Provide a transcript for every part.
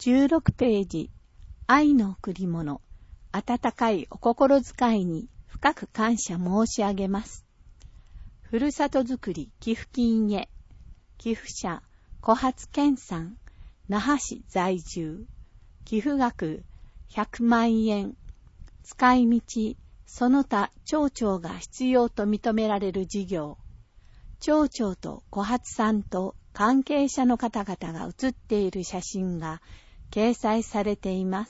16ページ、愛の贈り物、温かいお心遣いに深く感謝申し上げます。ふるさとづくり寄付金へ、寄付者、小発健さん、那覇市在住、寄付額100万円、使い道、その他町長が必要と認められる事業、町長と小発さんと関係者の方々が写っている写真が掲載されています。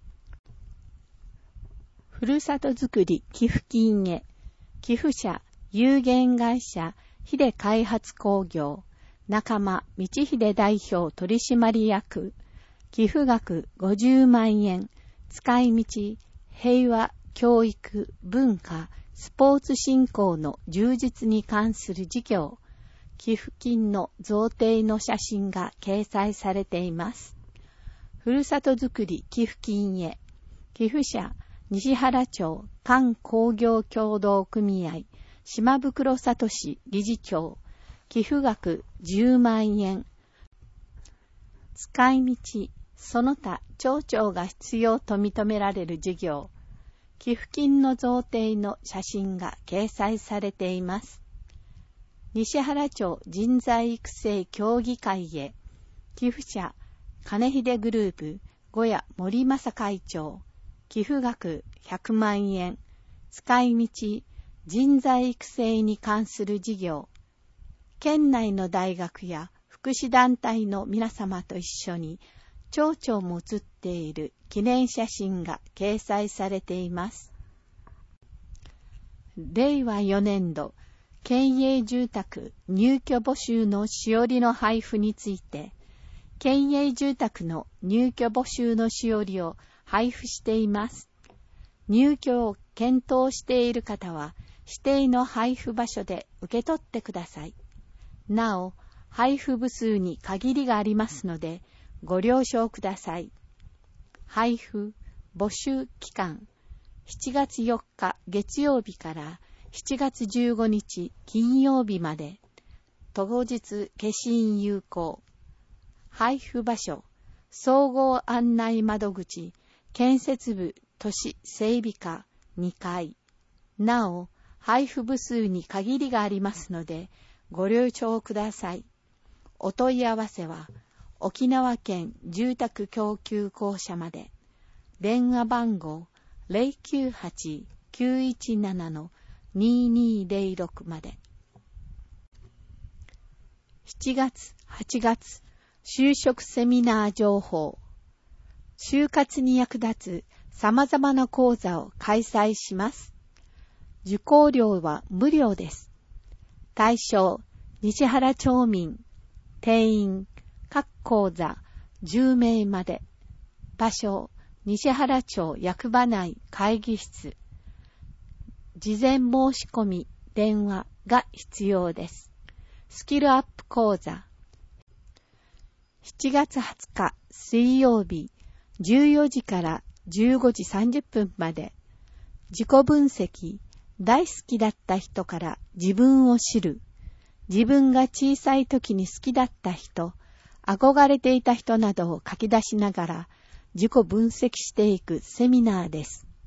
ふるさとづくり寄付金へ、寄付者、有限会社、秀開発工業、仲間、道秀代表取締役、寄付額50万円、使い道、平和、教育、文化、スポーツ振興の充実に関する事業、寄付金の贈呈の写真が掲載されています。ふるさとづくり寄付金へ、寄付者、西原町関工業協同組合、島袋聡理事長、寄付額10万円、使い道、その他町長が必要と認められる事業、寄付金の贈呈の写真が掲載されています。西原町人材育成協議会へ、寄付者、金秀グループ、小谷森正会長、寄付額100万円、使い道、人材育成に関する事業、県内の大学や福祉団体の皆様と一緒に、町長も写っている記念写真が掲載されています。令和4年度、県営住宅入居募集のしおりの配布について、県営住宅の入居募集のしおりを配布しています。入居を検討している方は、指定の配布場所で受け取ってください。なお、配布部数に限りがありますので、ご了承ください。配布、募集期間、7月4日月曜日から7月15日金曜日まで、当日消印有効。配布場所、総合案内窓口、建設部都市整備課2階。なお、配布部数に限りがありますので、ご了承ください。お問い合わせは、沖縄県住宅供給公社まで。電話番号 098-917-2206 まで。7月、8月、就職セミナー情報。就活に役立つ様々な講座を開催します。受講料は無料です。対象、西原町民、定員、各講座10名まで。場所、西原町役場内会議室。事前申し込み、電話が必要です。スキルアップ講座。7月20日水曜日、14時から15時30分まで。自己分析、大好きだった人から自分を知る。自分が小さい時に好きだった人、憧れていた人などを書き出しながら自己分析していくセミナーです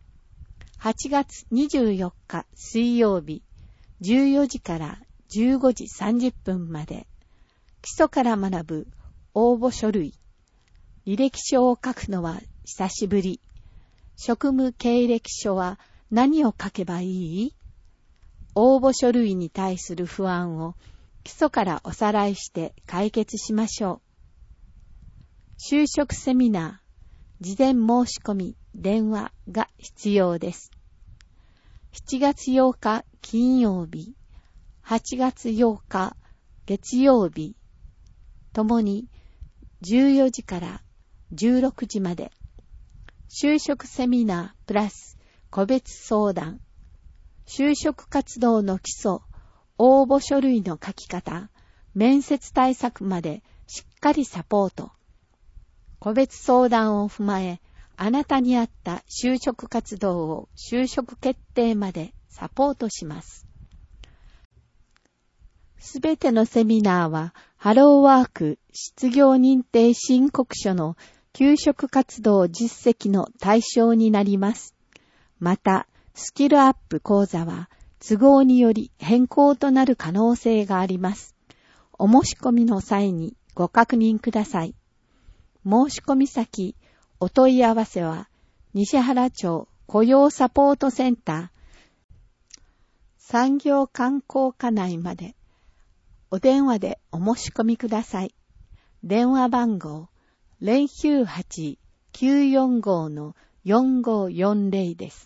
。8月24日水曜日、14時から15時30分まで。基礎から学ぶ応募書類。履歴書を書くのは久しぶり。職務経歴書は何を書けばいい？応募書類に対する不安を基礎からおさらいして解決しましょう。就職セミナー、事前申し込み、電話が必要です。7月8日金曜日、8月8日月曜日、ともに14時から16時まで。就職セミナープラス個別相談。就職活動の基礎、応募書類の書き方、面接対策までしっかりサポート。個別相談を踏まえ、あなたに合った就職活動を就職決定までサポートします。すべてのセミナーは、ハローワーク失業認定申告書の給食活動実績の対象になります。また、スキルアップ講座は都合により変更となる可能性があります。お申し込みの際にご確認ください。申し込み先、お問い合わせは、西原町雇用サポートセンター、産業観光課内まで、お電話でお申し込みください。電話番号、098-945-4540 です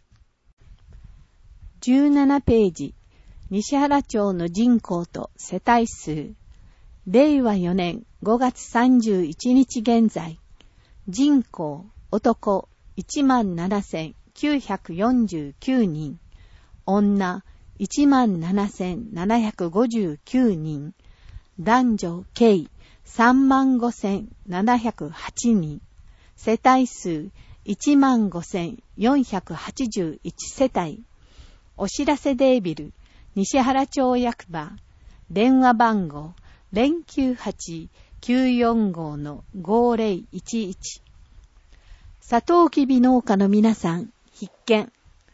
。17ページ、西原町の人口と世帯数。令和4年5月31日現在、人口、男、17,949 人、女、17,759 人、男女、計、35,708 人、世帯数、15,481 世帯、お知らせデービル、西原町役場、電話番号、098-945-5011。サトウキビ農家の皆さん、必見。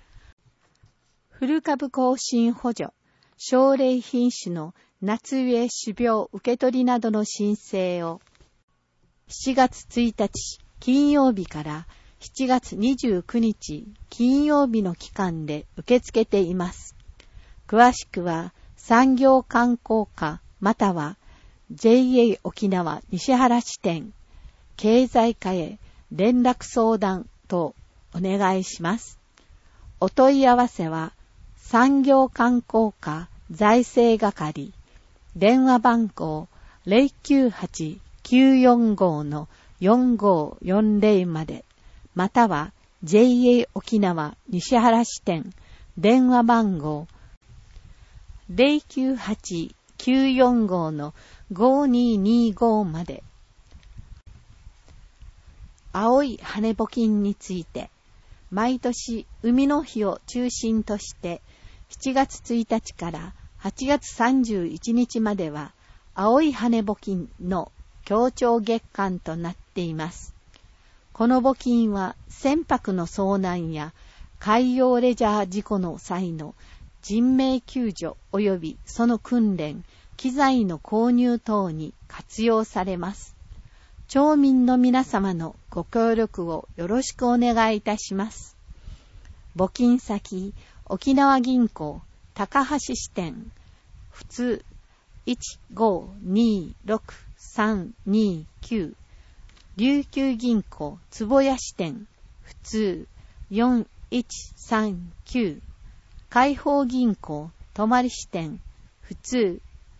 古株更新補助、奨励品種の夏植え種苗受け取りなどの申請を、7月1日金曜日から7月29日金曜日の期間で受け付けています。詳しくは産業観光課または JA 沖縄西原支店経済課へ連絡相談とお願いします。お問い合わせは産業観光課財政係電話番号 098-945-4540 までまたは JA 沖縄西原支店電話番号 098-945-5225 まで。青い羽募金について、毎年海の日を中心として7月1日から8月31日までは青い羽募金の協調月間となっています。この募金は船舶の遭難や海洋レジャー事故の際の人命救助及びその訓練、機材の購入等に活用されます。町民の皆様のご協力をよろしくお願いいたします。募金先、沖縄銀行、高橋支店、普通 1526329、琉球銀行、坪谷支店、普通4139、海邦銀行、泊支店、普通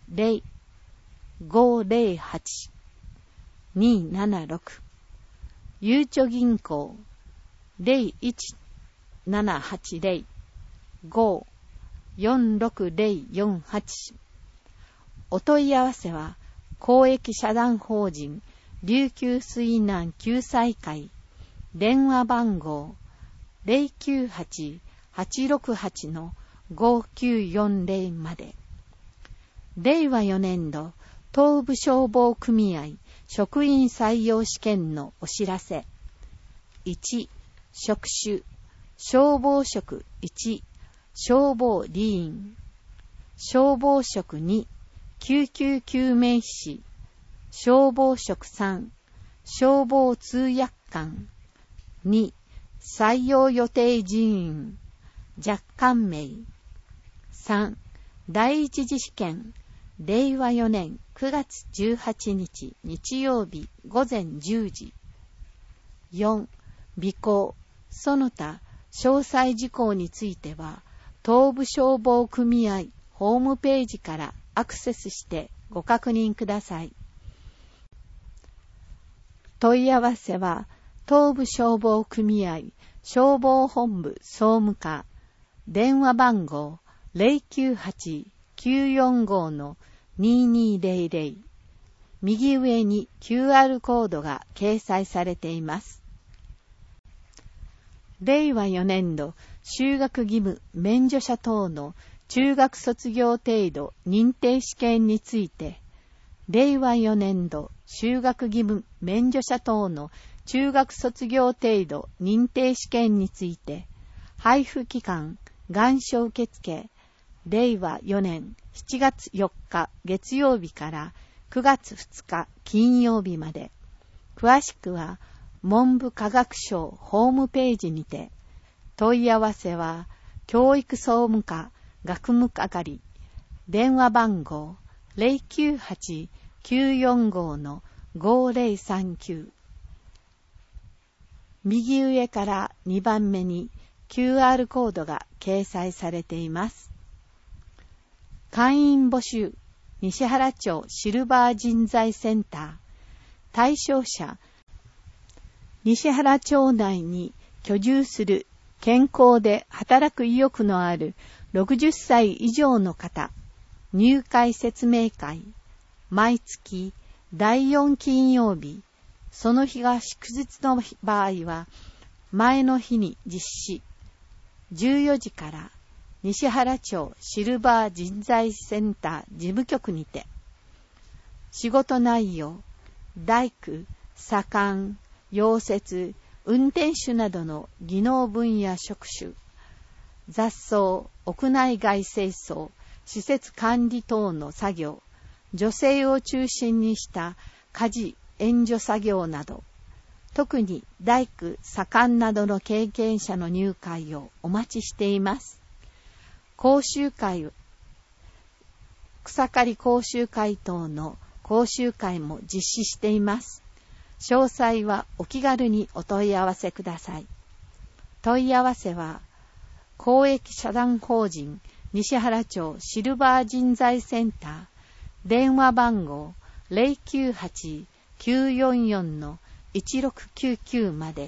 0508-276、ゆうちょ銀行、01-780-5-46048。お問い合わせは、公益社団法人、琉球水難救済会、電話番号、098-868-5940 まで。令和4年度、東部消防組合職員採用試験のお知らせ。1、職種、消防職1、消防理員。消防職2、救急救命士。消防職3、消防通訳官。2、採用予定人員、若干名。3、第一次試験、令和4年9月18日日曜日午前10時。4、備考、その他詳細事項については、東部消防組合ホームページからアクセスしてご確認ください。問い合わせは、東部消防組合消防本部総務課、電話番号 098-945-2200。右上に QR コードが掲載されています。令和4年度修学義務免除者等の中学卒業程度認定試験について、令和4年度修学義務免除者等の中学卒業程度認定試験について、配布期間、願書受付、令和4年7月4日月曜日から9月2日金曜日まで、詳しくは文部科学省ホームページにて、問い合わせは教育総務課学務係、電話番号 098-945-5039、右上から2番目に QR コードが掲載されています。会員募集、西原町シルバー人材センター。対象者、西原町内に居住する健康で働く意欲のある60歳以上の方。入会説明会。毎月第4金曜日。その日が祝日の場合は前の日に実施。14時から西原町シルバー人材センター事務局にて。仕事内容、大工、左官、溶接、運転手などの技能分野職種、雑草、屋内外清掃、施設管理等の作業、女性を中心にした家事、援助作業など、特に大工、左官などの経験者の入会をお待ちしています。講習会、草刈り講習会等の講習会も実施しています。詳細はお気軽にお問い合わせください。問い合わせは、公益社団法人西原町シルバー人材センター、電話番号 098-944-1699 まで。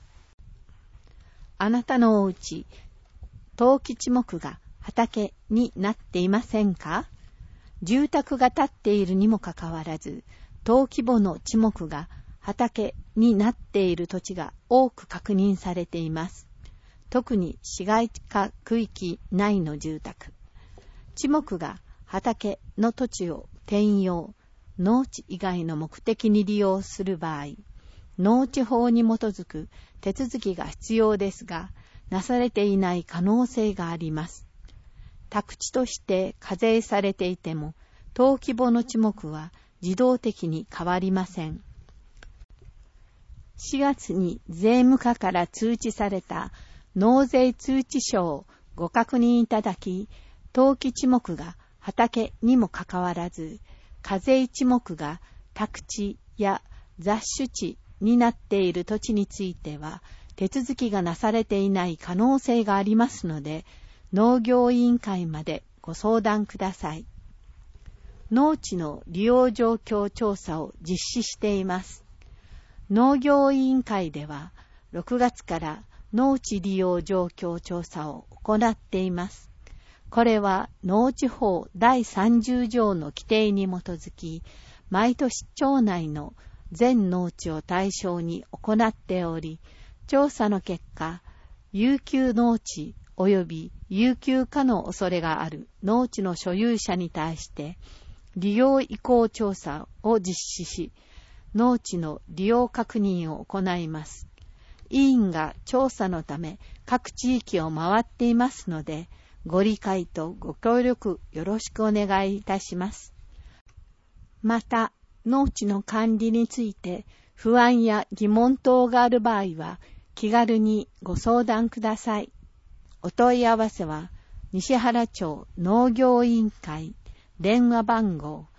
あなたのお家、登記地目が畑になっていませんか？住宅が建っているにもかかわらず、登記簿の地目が畑になっている土地が多く確認されています。特に市街化区域内の住宅。地目が畑の土地を転用、農地以外の目的に利用する場合、農地法に基づく手続きが必要ですが、なされていない可能性があります。宅地として課税されていても、登記簿の地目は自動的に変わりません。4月に税務課から通知された納税通知書をご確認いただき、登記地目が畑にもかかわらず、課税地目が宅地や雑種地になっている土地については、手続きがなされていない可能性がありますので、農業委員会までご相談ください。農地の利用状況調査を実施しています。農業委員会では6月から農地利用状況調査を行っています。これは農地法第30条の規定に基づき、毎年町内の全農地を対象に行っており、調査の結果、遊休農地及び遊休化の恐れがある農地の所有者に対して利用移行調査を実施し、農地の利用確認を行います。委員が調査のため各地域を回っていますので、ご理解とご協力よろしくお願いいたします。また、農地の管理について不安や疑問等がある場合は、気軽にご相談ください。お問い合わせは、西原町農業委員会、電話番号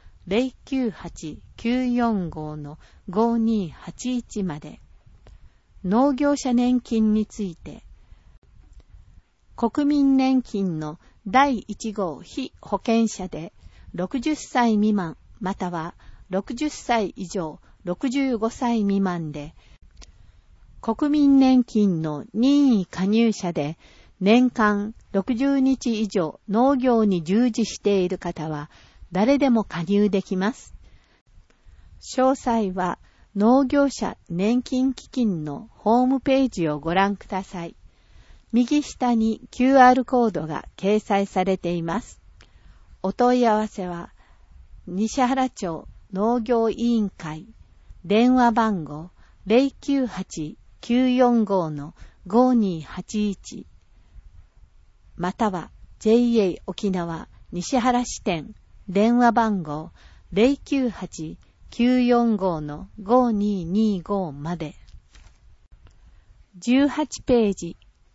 098-945-5281 まで。農業者年金について、国民年金の第1号被保険者で60歳未満または60歳以上65歳未満で、国民年金の任意加入者で年間60日以上農業に従事している方は誰でも加入できます。詳細は農業者年金基金のホームページをご覧ください。右下に QR コードが掲載されています。お問い合わせは、西原町農業委員会、電話番号 098-945-5281または JA 沖縄西原支店電話番号 098-945-5225 まで。18ページ。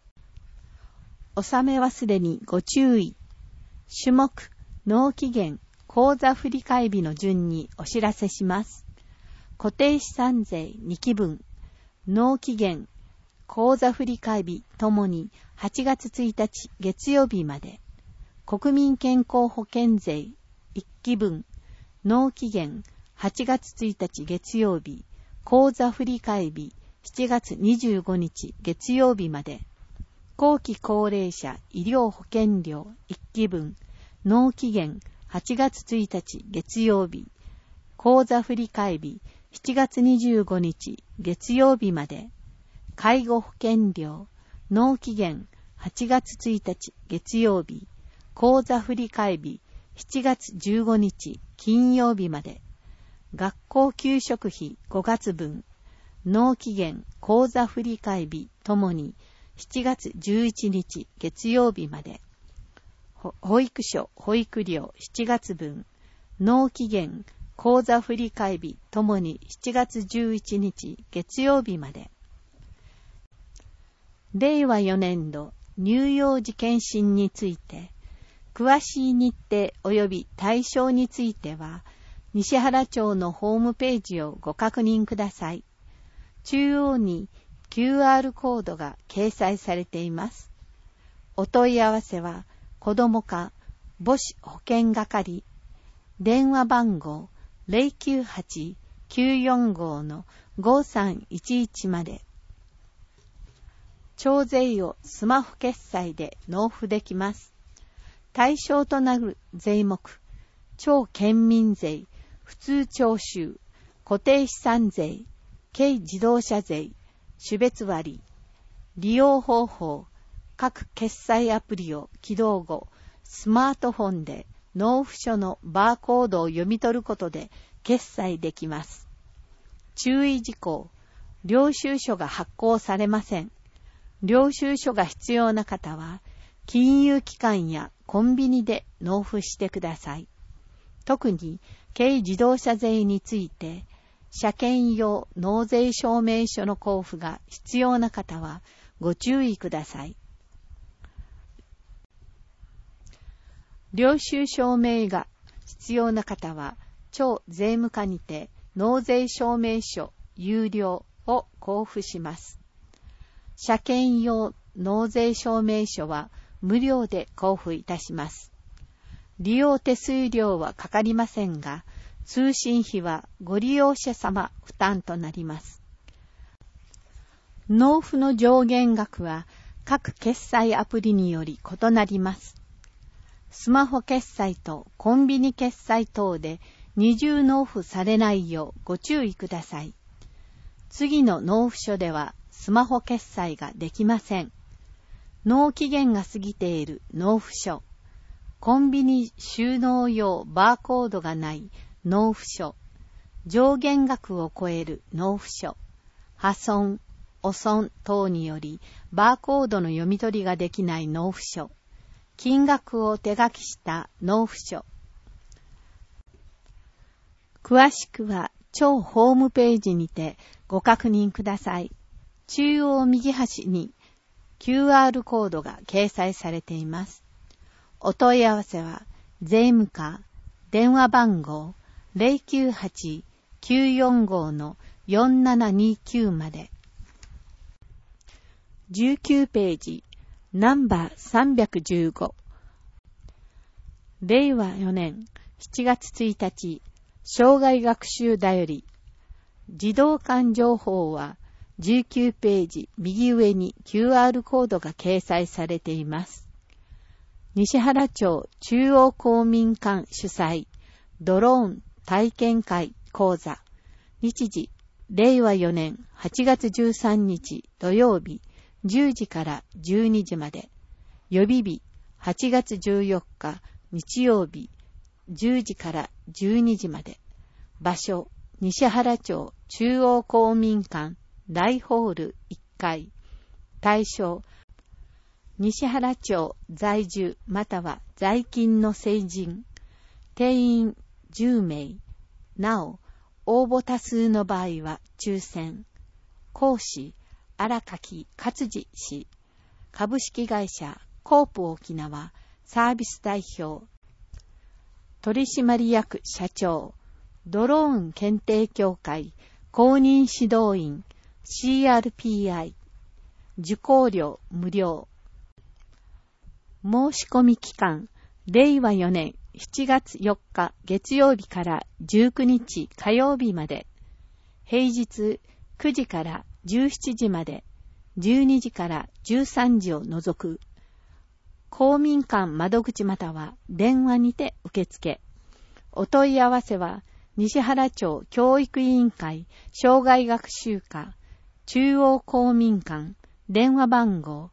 納め忘れにご注意。種目、納期限、口座振替日の順にお知らせします。固定資産税2期分、納期限、口座振替日ともに8月1日月曜日まで。国民健康保険税1期分、納期限8月1日月曜日、口座振替日7月25日月曜日まで。後期高齢者医療保険料1期分、納期限8月1日月曜日、口座振替日7月25日月曜日まで。介護保険料、納期限8月1日月曜日、口座振替日7月15日金曜日まで。学校給食費5月分、納期限口座振替日ともに7月11日月曜日まで。保育所保育料7月分、納期限口座振替日ともに7月11日月曜日まで。令和4年度乳幼児健診について、詳しい日程及び対象については、西原町のホームページをご確認ください。中央に QR コードが掲載されています。お問い合わせは、子ども課母子保健係、電話番号 098-945-5311 まで。徴税をスマホ決済で納付できます。対象となる税目、町県民税、普通徴収、固定資産税、軽自動車税、種別割、利用方法、各決済アプリを起動後、スマートフォンで納付書のバーコードを読み取ることで決済できます。注意事項、領収書が発行されません。領収書が必要な方は、金融機関やコンビニで納付してください。特に、軽自動車税について、車検用納税証明書の交付が必要な方は、ご注意ください。領収証明が必要な方は、町税務課にて納税証明書有料を交付します。車検用納税証明書は無料で交付いたします。利用手数料はかかりませんが、通信費はご利用者様負担となります。納付の上限額は各決済アプリにより異なります。スマホ決済とコンビニ決済等で二重納付されないようご注意ください。次の納付書ではスマホ決済ができません。納期限が過ぎている納付書、コンビニ収納用バーコードがない納付書、上限額を超える納付書、破損、汚損等によりバーコードの読み取りができない納付書、金額を手書きした納付書。詳しくは町ホームページにてご確認ください。中央右端に QR コードが掲載されています。お問い合わせは税務課電話番号 098-945-4729 まで。19ページナンバー315令和4年7月1日生涯学習だより児童館情報は19ページ右上に QR コードが掲載されています。西原町中央公民館主催ドローン体験会講座日時令和4年8月13日土曜日10時から12時まで予備日8月14日日曜日10時から12時まで場所西原町中央公民館大ホール1階。対象、西原町在住または在勤の成人。定員10名。なお、応募多数の場合は抽選。講師、荒垣勝治氏。株式会社コープ沖縄サービス代表。取締役社長。ドローン検定協会公認指導員 CRPI。受講料無料。申し込み期間、令和4年7月4日月曜日から19日火曜日まで。平日9時から17時まで、12時から13時を除く。公民館窓口または電話にて受付。お問い合わせは、西原町教育委員会障害学習課中央公民館電話番号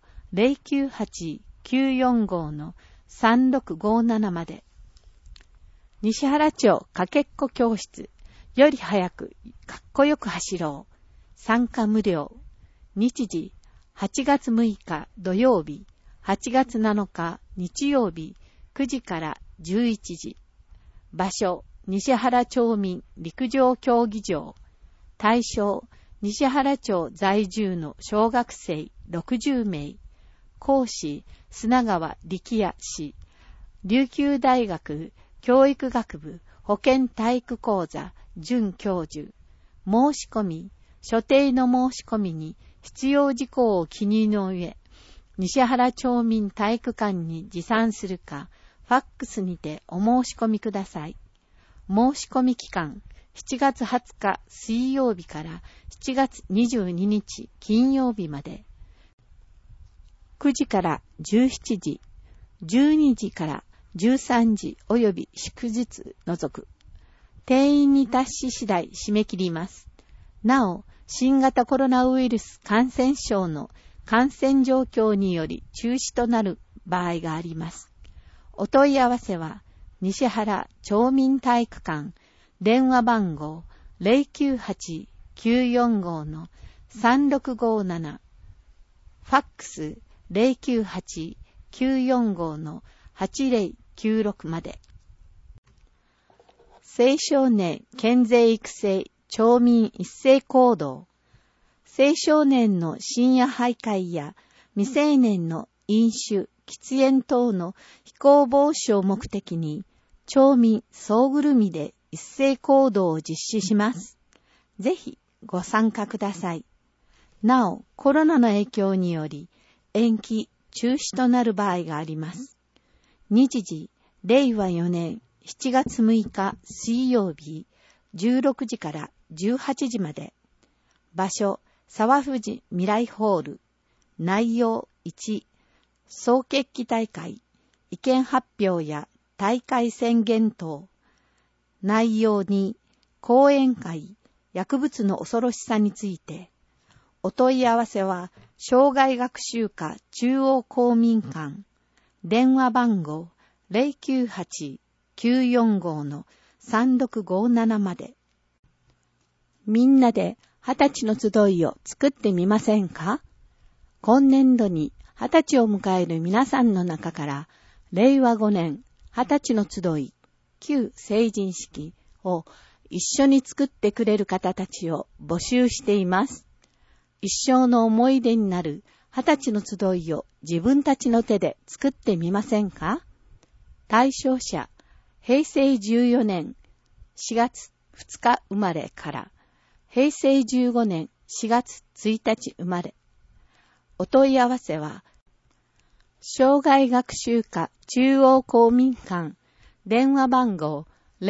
098-945-3657 まで。西原町かけっこ教室より早くかっこよく走ろう。参加無料。日時8月6日土曜日、8月7日日曜日9時から11時。場所西原町民陸上競技場。対象、西原町在住の小学生60名。講師、砂川力也氏。琉球大学教育学部保健体育講座准教授。申し込み、所定の申し込みに必要事項を記入の上、西原町民体育館に持参するか、ファックスにてお申し込みください。申し込み期間、7月20日水曜日から7月22日金曜日まで。9時から17時、12時から13時及び祝日除く。定員に達し次第締め切ります。なお、新型コロナウイルス感染症の感染状況により中止となる場合があります。お問い合わせは、西原町民体育館電話番号 098-945-3657 ファックス 098-945-8096 まで。青少年健全育成町民一斉行動。青少年の深夜徘徊や未成年の飲酒、喫煙等の非行防止を目的に町民総ぐるみで一斉行動を実施します。ぜひご参加ください。なお、コロナの影響により延期、中止となる場合があります。日時、令和4年7月6日水曜日、16時から18時まで。場所、沢藤未来ホール。内容1、総決起大会、意見発表や大会宣言等。内容2、講演会、薬物の恐ろしさについて。お問い合わせは、障害学習課中央公民館。電話番号 098-945-3657 まで。みんなで20歳の集いを作ってみませんか？今年度に20歳を迎える皆さんの中から、令和5年20歳の集い、旧成人式を一緒に作ってくれる方たちを募集しています。一生の思い出になる20歳の集いを自分たちの手で作ってみませんか？対象者、平成14年4月2日生まれから、平成15年4月1日生まれ。お問い合わせは、障害学習課中央公民館電話番号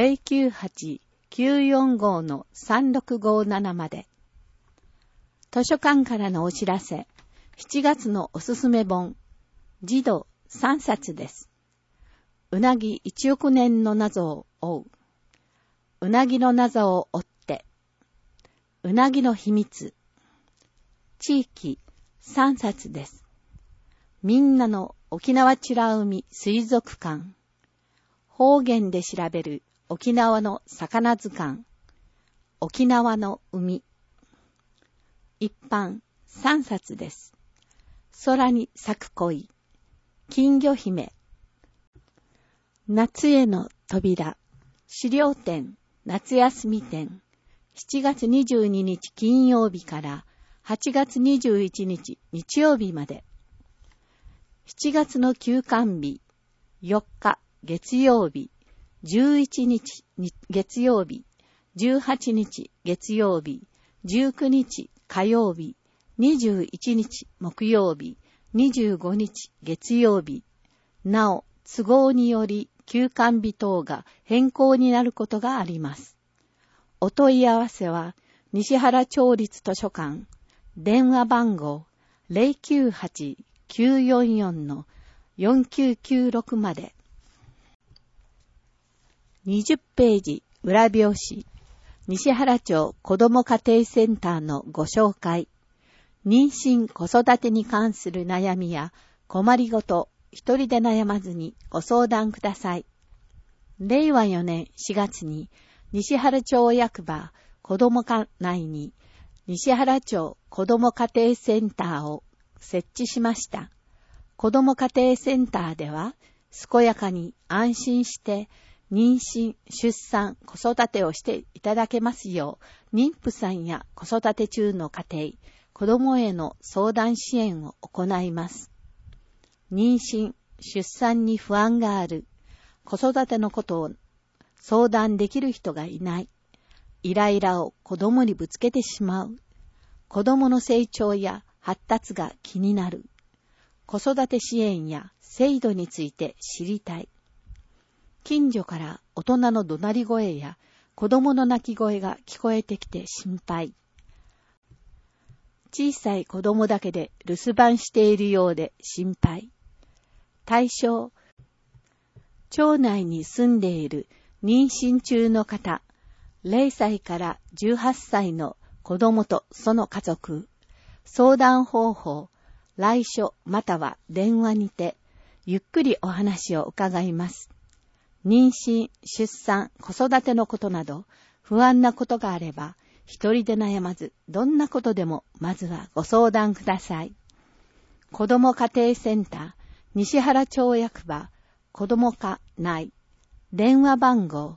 098-945-3657 まで。図書館からのお知らせ、7月のおすすめ本、児童3冊です。うなぎ1億年の謎を追う。うなぎの謎を追って。うなぎの秘密。地域3冊です。みんなの沖縄美ら海水族館。方言で調べる沖縄の魚図鑑。 沖縄の海。一般3冊です。空に咲く恋、金魚姫、夏への扉、資料展、夏休み展、7月22日金曜日から8月21日日曜日まで。7月の休館日、4日月曜日、11日月曜日、18日月曜日、19日火曜日、21日木曜日、25日月曜日。なお、都合により休館日等が変更になることがあります。お問い合わせは、西原町立図書館、電話番号 098-944-4996 まで。20ページ裏表紙、西原町子ども家庭センターのご紹介。妊娠・子育てに関する悩みや困りごと、一人で悩まずにご相談ください。令和4年4月に西原町役場子ども課内に西原町子ども家庭センターを設置しました。子ども家庭センターでは、健やかに安心して妊娠、出産、子育てをしていただけますよう、妊婦さんや子育て中の家庭、子どもへの相談支援を行います。妊娠、出産に不安がある、子育てのことを相談できる人がいない、イライラを子どもにぶつけてしまう、子どもの成長や発達が気になる、子育て支援や制度について知りたい。近所から大人の怒鳴り声や子どもの泣き声が聞こえてきて心配。小さい子どもだけで留守番しているようで心配。対象、町内に住んでいる妊娠中の方、0歳から18歳の子どもとその家族、相談方法、来所または電話にて、ゆっくりお話を伺います。妊娠、出産、子育てのことなど、不安なことがあれば、一人で悩まず、どんなことでも、まずはご相談ください。子ども家庭センター、西原町役場、子ども課内、電話番号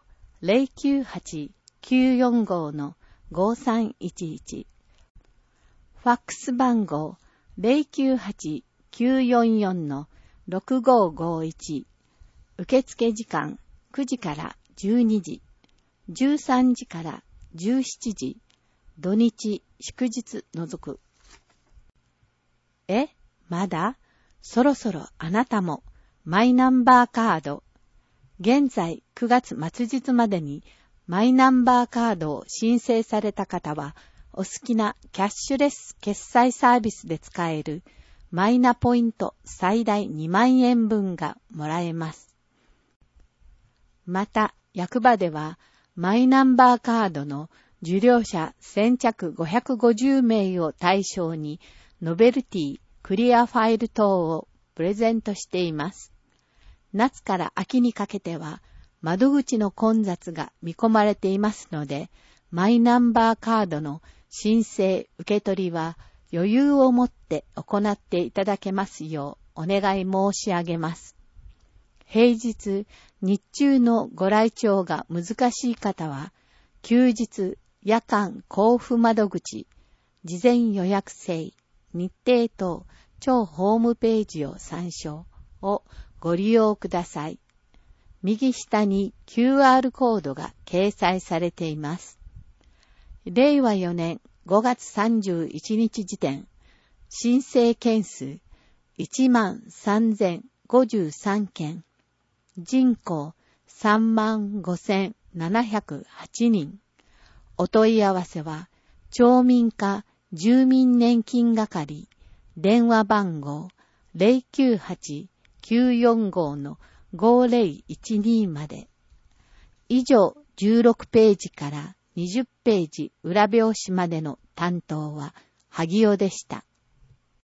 098-945-5311、ファックス番号 098-944-6551、受付時間9時から12時、13時から17時、土日、祝日除く。まだ？そろそろあなたもマイナンバーカード。現在9月末日までにマイナンバーカードを申請された方は、お好きなキャッシュレス決済サービスで使えるマイナポイント最大2万円分がもらえます。また、役場では、マイナンバーカードの受領者先着550名を対象に、ノベルティ、クリアファイル等をプレゼントしています。夏から秋にかけては、窓口の混雑が見込まれていますので、マイナンバーカードの申請受け取りは余裕を持って行っていただけますようお願い申し上げます。平日、日中のご来庁が難しい方は、休日、夜間交付窓口、事前予約制、日程等、町ホームページを参照をご利用ください。右下に QR コードが掲載されています。令和4年5月31日時点、申請件数 13,053 件、人口 35,708 人。お問い合わせは、町民課住民年金係、電話番号 098-945-5012 まで。以上16ページから20ページ裏表紙までの担当は萩尾でした。